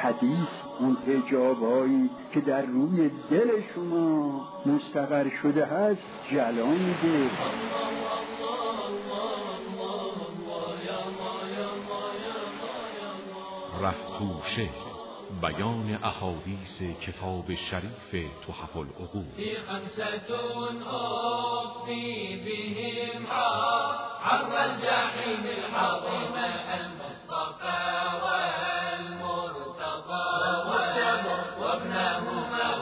حدیث، اون حجابایی که در روی دل شما مستقر شده هست جلا میده. رهپوشه، بیان احادیث کتاب شریف تحف العقول. خمسة أخفي بهم حر الجحيم الحظيمة المصطفى والمرتضى وابنهما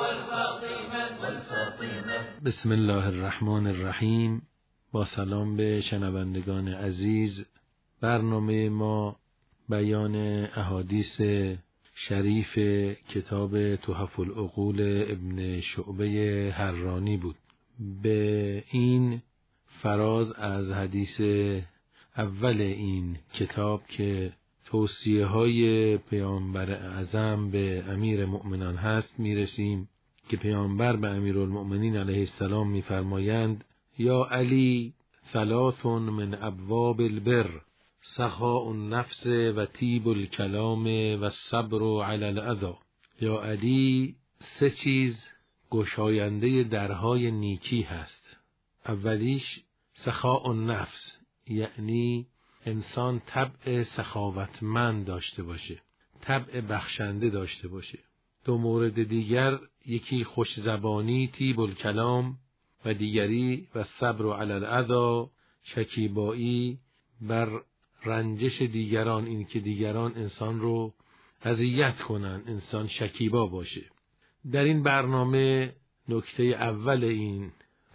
والفاطمة. بسم الله الرحمن الرحیم. با سلام به شنوندگان عزیز، برنامه ما بیان احادیث شریف کتاب تحف العقول ابن شعبه حرانی بود. به این فراز از حدیث اول این کتاب که توصیه های پیامبر اعظم به امیر مؤمنان هست میرسیم که پیامبر به امیرالمؤمنین علیه السلام میفرمایند: یا علی، ثلاث من ابواب البر، سخاء النفس و طیب الکلام و الصبر علی الاذی. یا علی، سه چیز گشاینده درهای نیکی هست. اولیش سخاء النفس، یعنی انسان طبع سخاوتمند داشته باشه، طبع بخشنده داشته باشه. دو مورد دیگر، یکی خوش زبانی طیب الکلام و دیگری و صبر علی الاذی، شکیبایی بر رنجش دیگران، این که دیگران انسان رو اذیت کنن، انسان شکیبا باشه. در این برنامه نکته اول این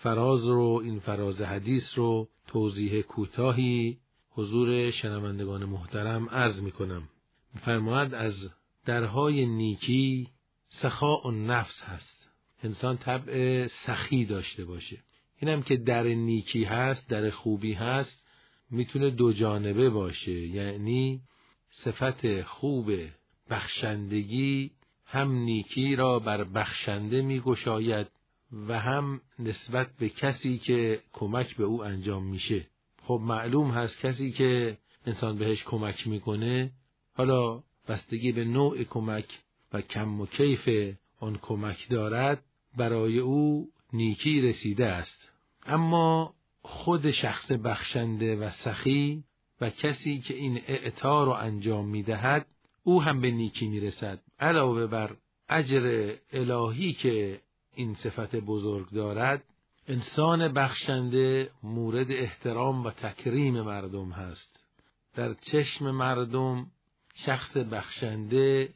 فراز حدیث رو توضیح کوتاهی حضور شنوندگان محترم عرض میکنم. فرماید از درهای نیکی سخاء النفس هست، انسان طبع سخی داشته باشه. اینم که در نیکی هست، در خوبی هست، میتونه دو جانبه باشه، یعنی صفت خوب بخشندگی هم نیکی را بر بخشنده میگشاید و هم نسبت به کسی که کمک به او انجام میشه. خب معلوم هست کسی که انسان بهش کمک میکنه، حالا بستگی به نوع کمک و کم و کیف آن کمک دارد، برای او نیکی رسیده است. اما خود شخص بخشنده و سخی و کسی که این اعطا رو انجام میدهد، او هم به نیکی میرسد. علاوه بر اجر الهی که این صفت بزرگ دارد، انسان بخشنده مورد احترام و تکریم مردم هست. در چشم مردم شخص بخشنده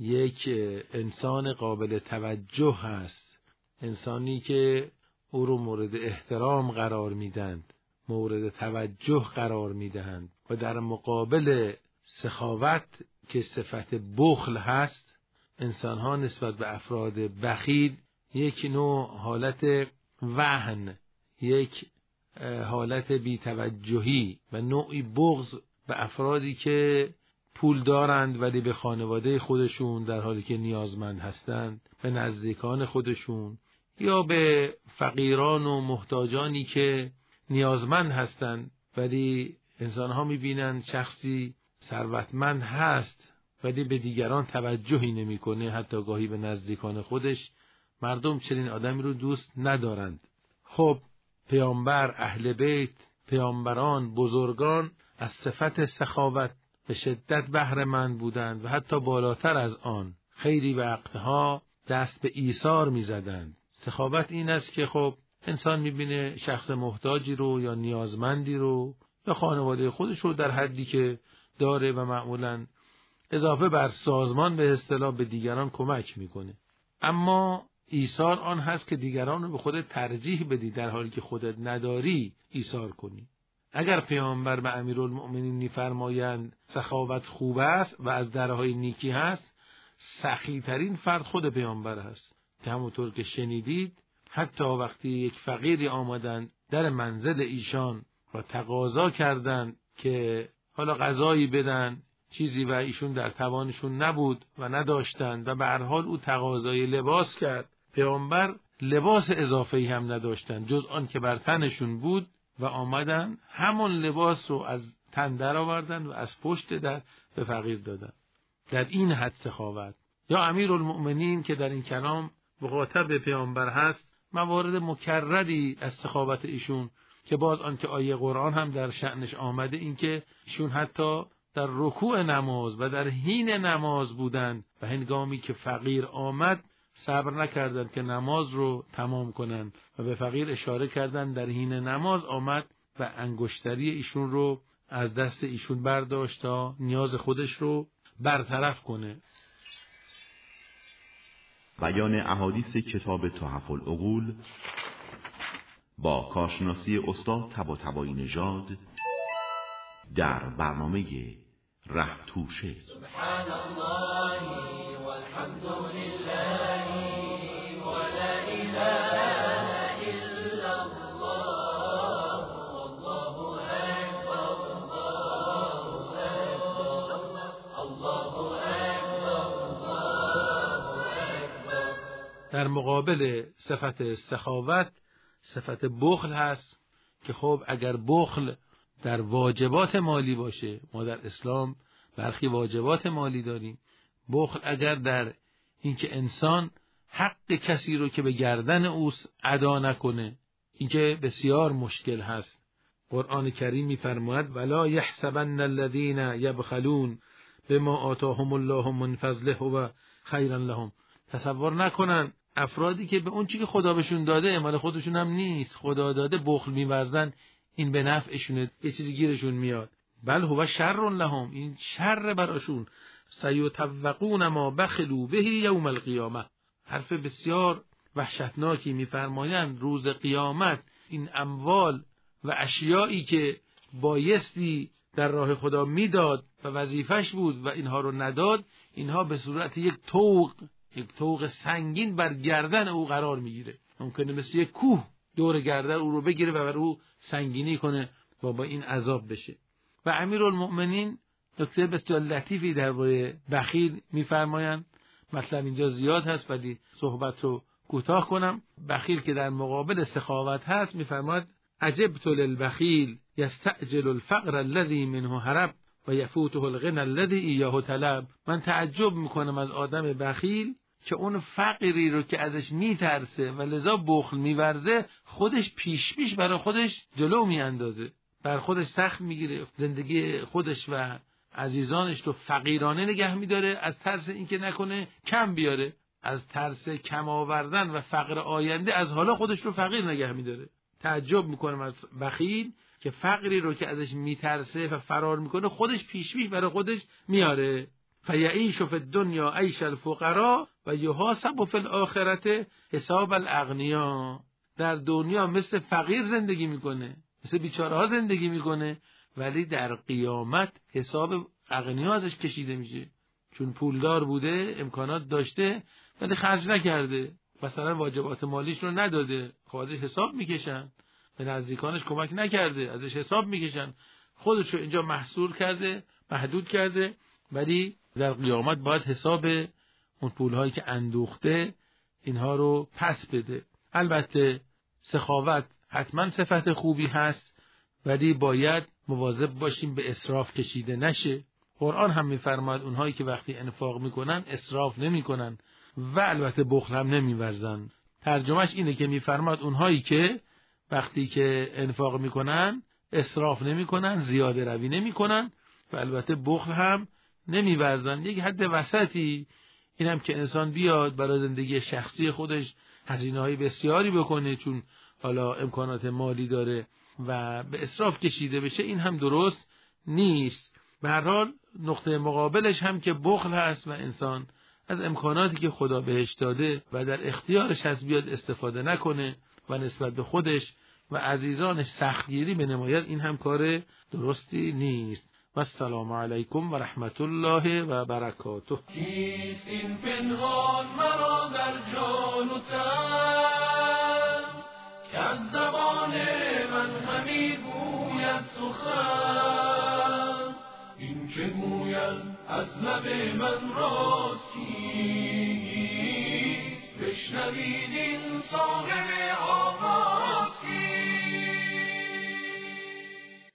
یک انسان قابل توجه هست، انسانی که او رو مورد احترام قرار میدند، مورد توجه قرار میدهند. و در مقابل سخاوت که صفت بخل هست، انسانها نسبت به افراد بخیل یک نوع حالت وهن، یک حالت بی‌توجهی و نوعی بغض به افرادی که پول دارند ولی به خانواده خودشون در حالی که نیازمند هستند، به نزدیکان خودشون، یا به فقیران و محتاجانی که نیازمند هستند ولی انسانها میبینند شخصی ثروتمند هست ولی به دیگران توجهی نمیکنه، حتی گاهی به نزدیکان خودش. مردم چنین آدمی رو دوست ندارند. خب پیامبر، اهل بیت، پیامبران، بزرگان از صفت سخاوت به شدت بهره مند بودند و حتی بالاتر از آن خیلی وقتها دست به ایثار میزدند. سخاوت این است که خب انسان میبینه شخص محتاجی رو یا نیازمندی رو یا خانواده خودش رو در حدی که داره و معمولاً اضافه بر سازمان به اصطلاح به دیگران کمک میکنه. اما ایثار آن هست که دیگران رو به خودت ترجیح بدی در حالی که خودت نداری ایثار کنی. اگر پیامبر به امیرالمؤمنین میفرمایند سخاوت خوب است و از درهای نیکی هست، سخی ترین فرد خود پیامبر هست که همونطور که شنیدید حتی وقتی یک فقیری آمدند در منزل ایشان و تقاضا کردند که حالا غذایی بدن چیزی و ایشون در توانشون نبود و نداشتند و به هر حال او تقاضای لباس کرد، پیامبر لباس اضافه‌ای هم نداشتند جز آن که بر تنشون بود و آمدن همون لباس رو از تن در آوردن و از پشت در به فقیر دادن. در این حد سخاوت. یا امیرالمؤمنین که در این کلام مخاطب پیامبر هست، موارد مکرری از سخاوت ایشون که باز آن که آیه قرآن هم در شأنش آمده، این که ایشون حتی در رکوع نماز و در حین نماز بودند و هنگامی که فقیر آمد صبر نکردند که نماز رو تمام کنند و به فقیر اشاره کردند در حین نماز آمد و انگشتری ایشون رو از دست ایشون برداشت تا نیاز خودش رو برطرف کنه. بیان احادیث کتاب تحف العقول با کارشناسی استاد طباطبایی نژاد در برنامه ره توشه. سبحان الله والحمد لله ولا اله الا الله والله اکبر الله اکبر الله اکبر. در مقابل صفت سخاوت صفت بخل هست که خب اگر بخل در واجبات مالی باشه، ما در اسلام برخی واجبات مالی داریم، بخل اگر در اینکه انسان حق کسی رو که به گردن اوست ادا نکنه، اینکه بسیار مشکل هست. قرآن کریم می‌فرماید ولا یحسبن الذین یبخلون بما آتاهم الله من فضله و خیرا لهم. تصور نکنن افرادی که به اون چیزی که خدا بهشون داده مال خودشون هم نیست، خدا داده بخل می‌ورزن، این به نفعشونه، یه چیزی گیرشون میاد. بل هو شر لهم، این شر براشون. سیطوقون ما بخلوا به یوم القیامه. حرف بسیار وحشتناکی میفرمایند روز قیامت این اموال و اشیایی که بایستی در راه خدا میداد و وظیفش بود و اینها رو نداد، اینها به صورت یک طوق سنگین بر گردن او قرار میگیره. ممکنه مثل یک کوه دور گردن او رو بگیره و بر او سنگینی کنه و با این عذاب بشه. و امیرالمؤمنین نکته بسیار لطیفی درباره بخیل میفرمایند. مطلب اینجا زیاد هست ولی صحبت رو کوتاه کنم. بخیل که در مقابل سخاوت هست میفرماید عجبت للبخیل یستعجل الفقر الذي منه هرب و یفوته الغنى الذي ایاه طلب. من تعجب میکنم از آدم بخیل که اون فقری رو که ازش میترسه و لذا بخل میورزه خودش پیش برای خودش جلو میاندازه، بر خودش سخت میگیره، زندگی خودش و عزیزانش رو فقیرانه نگه میداره از ترس اینکه نکنه کم بیاره، از ترس کم آوردن و فقر آینده از حالا خودش رو فقیر نگه میداره. تعجب میکنم از بخیل که فقری رو که ازش میترسه و فرار میکنه خودش پیش برای خودش میاره. فیعیش فی الدنیا عیش الفقراء و یحاسب فی الاخرة حساب الاغنیاء. در دنیا مثل فقیر زندگی میکنه، مثل بیچاره ها زندگی میکنه، ولی در قیامت حساب اغنیا ازش کشیده میشه، چون پولدار بوده، امکانات داشته ولی خرج نکرده، مثلا واجبات مالیش رو نداده، خب ازش حساب میکشن. به نزدیکانش کمک نکرده، ازش حساب میکشن. خودش رو اینجا محصور کرده، محدود کرده، ولی در قیامت باید حساب اون پولهایی که اندوخته اینها رو پس بده. البته سخاوت حتما صفت خوبی هست ولی باید مواظب باشیم به اسراف کشیده نشه. قرآن هم میفرماید اونهایی که وقتی انفاق میکنن اسراف نمیکنن و البته بخل هم نمیورزن. ترجمهش اینه که میفرماید اونهایی که وقتی که انفاق میکنن اسراف نمیکنن، زیاده روی نمیکنن و البته بخل هم نمیورزن. یک حد وسطی، اینم که انسان بیاد برای زندگی شخصی خودش هزینه‌های بسیاری بکنه چون حالا امکانات مالی داره و به اسراف کشیده بشه، این هم درست نیست. به هر حال نقطه مقابلش هم که بخل هست و انسان از امکاناتی که خدا بهش داده و در اختیارش هست بیاد استفاده نکنه و نسبت به خودش و عزیزانش سختگیری بنماید، این هم کار درستی نیست. و السلام علیکم و رحمت الله و برکاته. کیست این پنهان مرا در جان و تن که از زبان من همی گوید سخن؟ این که گوید از لب من راز کیست؟ بشنوید این صاحب آواز